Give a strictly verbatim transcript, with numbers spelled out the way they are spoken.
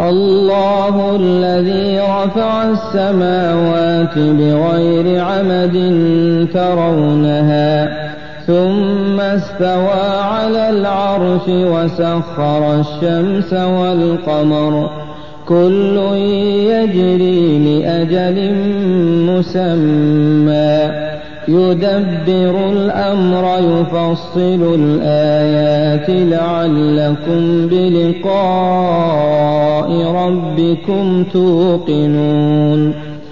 الله الذي رفع السماوات بغير عمد ترونها ثم استوى على العرش وسخر الشمس والقمر كل يجري لأجل مسمى يدبر الأمر يفصل الآيات لعلكم بلقاء ربكم توقنون